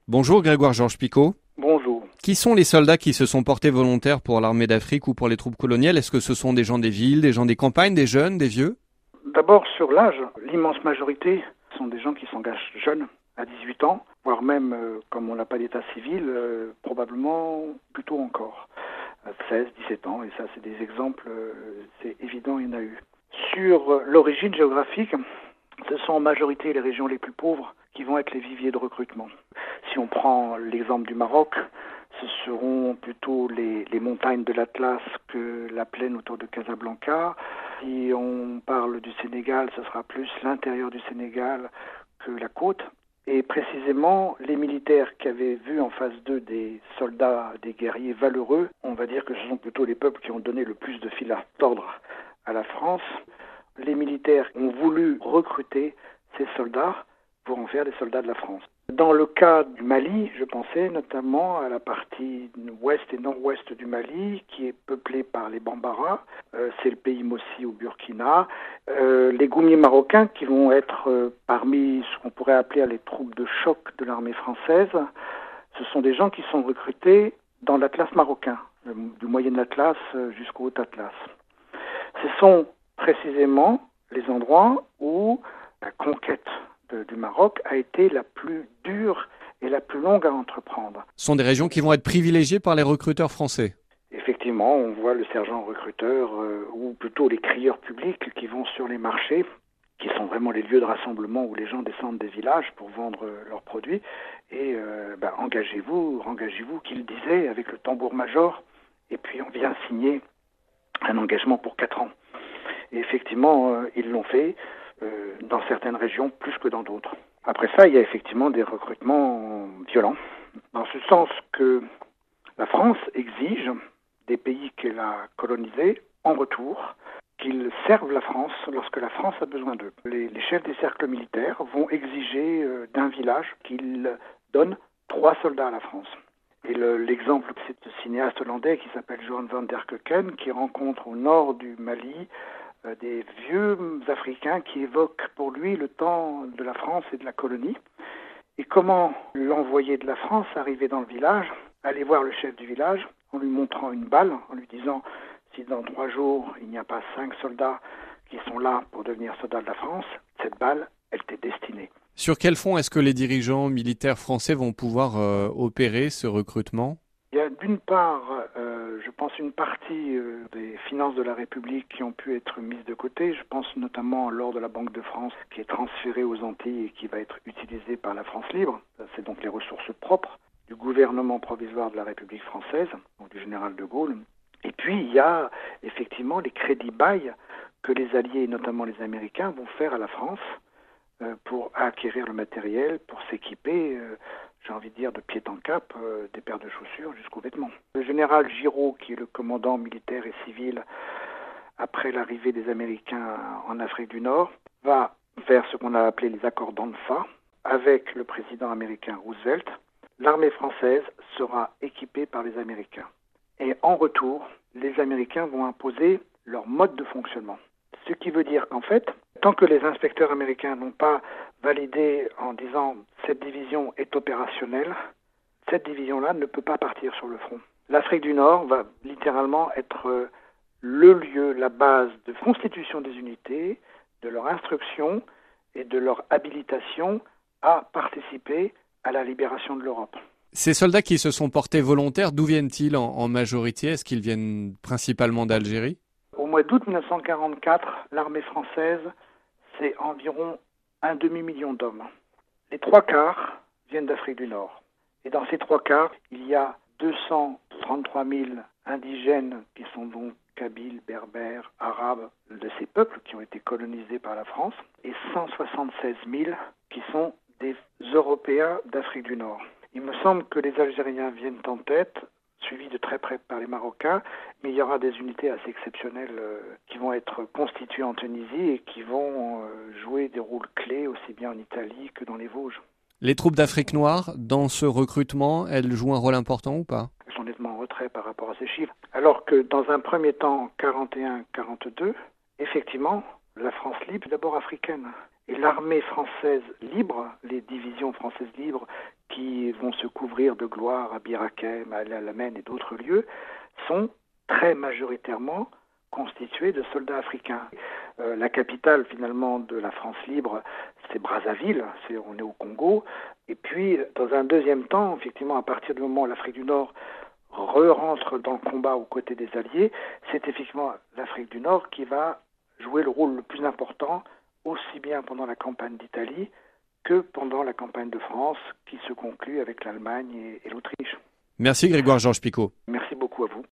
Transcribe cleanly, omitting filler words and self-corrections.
Bonjour Grégoire-Georges Picot. Bonjour. Qui sont les soldats qui se sont portés volontaires pour l'armée d'Afrique ou pour les troupes coloniales? Est-ce que ce sont des gens des villes, des gens des campagnes, des jeunes, des vieux? D'abord sur l'âge, l'immense majorité sont des gens qui s'engagent jeunes, à 18 ans, voire même, comme on n'a pas d'état civil, probablement plutôt encore, à 16, 17 ans, et ça c'est des exemples, c'est évident, il y en a eu. Sur l'origine géographique, ce sont en majorité les régions les plus pauvres qui vont être les viviers de recrutement. Si on prend l'exemple du Maroc, ce seront plutôt les montagnes de l'Atlas que la plaine autour de Casablanca. Si on parle du Sénégal, ce sera plus l'intérieur du Sénégal que la côte. Et précisément, les militaires qui avaient vu en face d'eux des soldats, des guerriers valeureux, on va dire que ce sont plutôt les peuples qui ont donné le plus de fil à retordre à la France. Les militaires ont voulu recruter ces soldats pour en faire des soldats de la France. Dans le cas du Mali, je pensais notamment à la partie ouest et nord-ouest du Mali, qui est peuplée par les Bambara, c'est le pays Mossi au Burkina, les Goumiers marocains qui vont être parmi ce qu'on pourrait appeler les troupes de choc de l'armée française. Ce sont des gens qui sont recrutés dans l'Atlas marocain, du Moyen Atlas jusqu'au Haut Atlas. Ce sont précisément les endroits où la conquête du Maroc a été la plus dure et la plus longue à entreprendre. Ce sont des régions qui vont être privilégiées par les recruteurs français. Effectivement, on voit le sergent recruteur ou plutôt les crieurs publics qui vont sur les marchés, qui sont vraiment les lieux de rassemblement où les gens descendent des villages pour vendre leurs produits. Et engagez-vous, qu'il disait avec le tambour-major. Et puis on vient signer un engagement pour 4 ans. Et effectivement, ils l'ont fait dans certaines régions plus que dans d'autres. Après ça, il y a effectivement des recrutements violents, dans ce sens que la France exige des pays qu'elle a colonisés en retour qu'ils servent la France lorsque la France a besoin d'eux. Les chefs des cercles militaires vont exiger d'un village qu'ils donnent 3 soldats à la France. Et l'exemple, c'est ce cinéaste hollandais qui s'appelle Johan van der Keuken, qui rencontre au nord du Mali des vieux Africains qui évoquent pour lui le temps de la France et de la colonie. Et comment l'envoyé de la France arrivait dans le village, aller voir le chef du village en lui montrant une balle, en lui disant si dans 3 jours il n'y a pas 5 soldats qui sont là pour devenir soldats de la France, cette balle, elle t'est destinée. Sur quel fond est-ce que les dirigeants militaires français vont pouvoir opérer ce recrutement? Il y a d'une part, je pense, une partie des finances de la République qui ont pu être mises de côté. Je pense notamment à l'or de la Banque de France qui est transféré aux Antilles et qui va être utilisé par la France libre. C'est donc les ressources propres du gouvernement provisoire de la République française, donc du général de Gaulle. Et puis, il y a effectivement les crédits bail que les Alliés, et notamment les Américains, vont faire à la France pour acquérir le matériel, pour s'équiper, j'ai envie de dire, de pied en cap, des paires de chaussures jusqu'aux vêtements. Le général Giraud, qui est le commandant militaire et civil après l'arrivée des Américains en Afrique du Nord, va faire ce qu'on a appelé les accords d'Anfa avec le président américain Roosevelt. L'armée française sera équipée par les Américains. Et en retour, les Américains vont imposer leur mode de fonctionnement. Ce qui veut dire qu'en fait, tant que les inspecteurs américains n'ont pas validé en disant cette division est opérationnelle, cette division-là ne peut pas partir sur le front. L'Afrique du Nord va littéralement être le lieu, la base de constitution des unités, de leur instruction et de leur habilitation à participer à la libération de l'Europe. Ces soldats qui se sont portés volontaires, d'où viennent-ils en majorité? Est-ce qu'ils viennent principalement d'Algérie? Au mois d'août 1944, l'armée française, c'est environ 1 demi-million d'hommes. Les 3/4 viennent d'Afrique du Nord. Et dans ces 3/4, il y a 233 000 indigènes qui sont donc kabyles, berbères, arabes, de ces peuples qui ont été colonisés par la France, et 176 000 qui sont des Européens d'Afrique du Nord. Il me semble que les Algériens viennent en tête, suivis de très près par les Marocains, mais il y aura des unités assez exceptionnelles qui vont être constituées en Tunisie et qui vont jouer des rôles clés aussi bien en Italie que dans les Vosges. Les troupes d'Afrique noire, dans ce recrutement, elles jouent un rôle important ou pas? Elles sont nettement en retrait par rapport à ces chiffres. Alors que dans un premier temps, 41-42, effectivement, la France libre est d'abord africaine. Et l'armée française libre, les divisions françaises libres qui vont se couvrir de gloire à Bir Hakeim, à El Alamein et d'autres lieux, sont très majoritairement constitués de soldats africains. La capitale finalement de la France libre, c'est Brazzaville, on est au Congo. Et puis, dans un deuxième temps, effectivement, à partir du moment où l'Afrique du Nord rentre dans le combat aux côtés des Alliés, c'est effectivement l'Afrique du Nord qui va jouer le rôle le plus important, aussi bien pendant la campagne d'Italie que pendant la campagne de France, qui se conclut avec l'Allemagne et l'Autriche. Merci Grégoire Georges Picot. Merci beaucoup à vous.